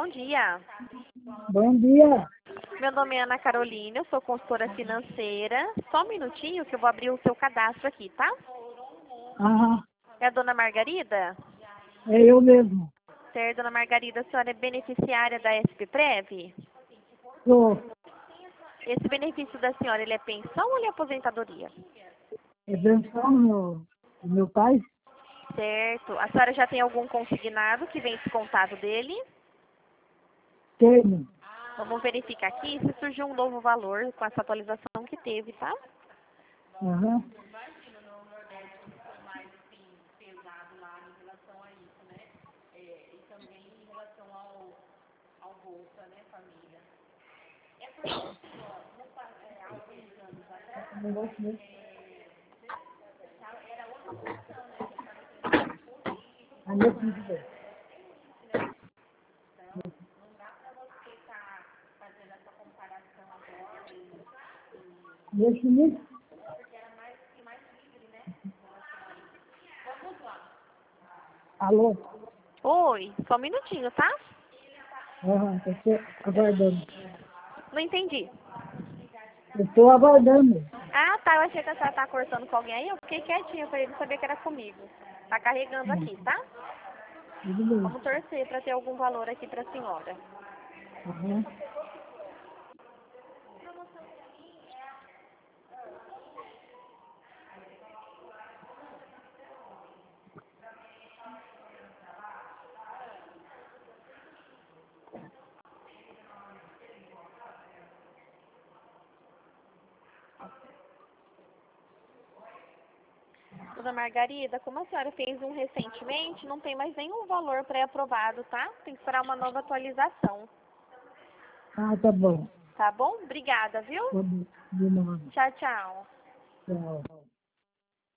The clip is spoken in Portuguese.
bom dia. Bom dia. Meu nome é Ana Carolina, eu sou consultora financeira. Só um minutinho que eu vou abrir o seu cadastro aqui, tá? Ah, É a dona Margarida? é eu mesmo. Certo, dona Margarida, a senhora é beneficiária da SP-Prev? Sou. Esse benefício da senhora, ele é pensão ou ele é aposentadoria? É pensão do meu pai? Certo. A senhora já tem algum consignado que vem descontado dele? Tenho. Vamos verificar aqui se surgiu um novo valor com essa atualização que teve, tá? Aham. Não gosto mesmo. Ah, meu filho. Meu filho. Alô? Oi, só um minutinho, tá? Aham, eu estou aguardando. Não entendi. Eu estou aguardando. Ah, tá, eu achei que a senhora tá conversando com alguém aí, eu fiquei quietinha pra ele saber que era comigo. Tá carregando aqui, tá? Tudo bem. Vamos torcer pra ter algum valor aqui pra senhora. Aham. Dona Margarida, como a senhora fez um recentemente, não tem mais nenhum valor pré-aprovado, tá? Tem que esperar uma nova atualização. Ah, tá bom. Tá bom? Obrigada, viu? Tá bom. De nada. Tchau, tchau. Tchau.